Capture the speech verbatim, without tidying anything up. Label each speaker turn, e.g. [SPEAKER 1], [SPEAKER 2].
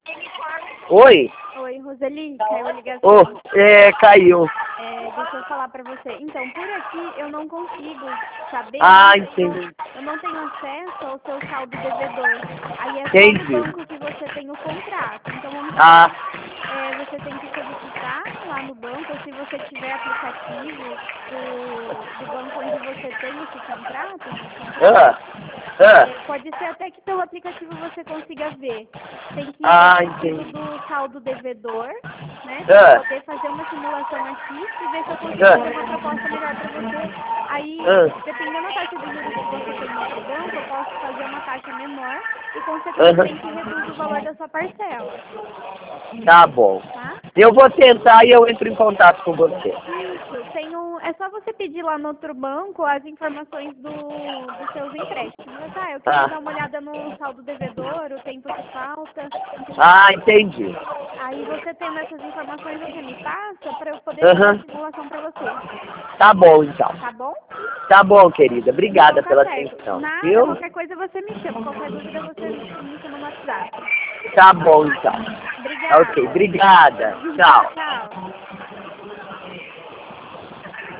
[SPEAKER 1] Oi?
[SPEAKER 2] Oi, Roseli, caiu a ligação.
[SPEAKER 1] Oh, é, caiu.
[SPEAKER 2] É, deixa eu falar pra você. Então, por aqui eu não consigo saber,
[SPEAKER 1] Ah,
[SPEAKER 2] não tenho,
[SPEAKER 1] entendi.
[SPEAKER 2] eu não tenho acesso ao seu saldo devedor. Aí é só no
[SPEAKER 1] Entendi.
[SPEAKER 2] banco que você tem o contrato. Então, vamos
[SPEAKER 1] Ah,
[SPEAKER 2] supor, é, você tem que solicitar lá no banco, ou se você tiver aplicativo do, do banco onde você tem esse contrato, dos contratos,
[SPEAKER 1] ah, ah,
[SPEAKER 2] é, pode ser até que pelo aplicativo você consiga ver. Tem que, eu
[SPEAKER 1] ah,
[SPEAKER 2] preciso
[SPEAKER 1] entendi.
[SPEAKER 2] do saldo devedor, né, para eu
[SPEAKER 1] Ah,
[SPEAKER 2] poder fazer uma simulação aqui e ver se eu consigo fazer uma
[SPEAKER 1] ah,
[SPEAKER 2] proposta melhor para você. Aí,
[SPEAKER 1] ah,
[SPEAKER 2] dependendo da taxa de juros que você tem no outro banco, eu posso fazer uma taxa menor e,
[SPEAKER 1] aham.
[SPEAKER 2] consequentemente, reduz o valor da sua parcela,
[SPEAKER 1] Tá bom.
[SPEAKER 2] tá?
[SPEAKER 1] Eu vou tentar e eu entro em contato com você.
[SPEAKER 2] Isso, tem um, é só você pedir lá no outro banco as informações do, dos seus empréstimos. Ah, eu queria
[SPEAKER 1] Ah,
[SPEAKER 2] dar uma olhada no saldo devedor, o tempo que falta.
[SPEAKER 1] ah entendi.
[SPEAKER 2] Aí você tendo essas informações, você me passa para eu poder fazer a
[SPEAKER 1] Aham.
[SPEAKER 2] simulação para você,
[SPEAKER 1] Tá bom, então.
[SPEAKER 2] tá bom?
[SPEAKER 1] Tá bom, querida.
[SPEAKER 2] Então
[SPEAKER 1] Obrigada
[SPEAKER 2] tá
[SPEAKER 1] pela
[SPEAKER 2] certo.
[SPEAKER 1] atenção,
[SPEAKER 2] Nada,
[SPEAKER 1] viu?
[SPEAKER 2] qualquer coisa você me chama. Qualquer dúvida você me chama no WhatsApp.
[SPEAKER 1] Tá bom, então. Ok,
[SPEAKER 2] Obrigada.
[SPEAKER 1] obrigada.
[SPEAKER 2] Tchau,
[SPEAKER 1] Tchau.
[SPEAKER 2] tchau.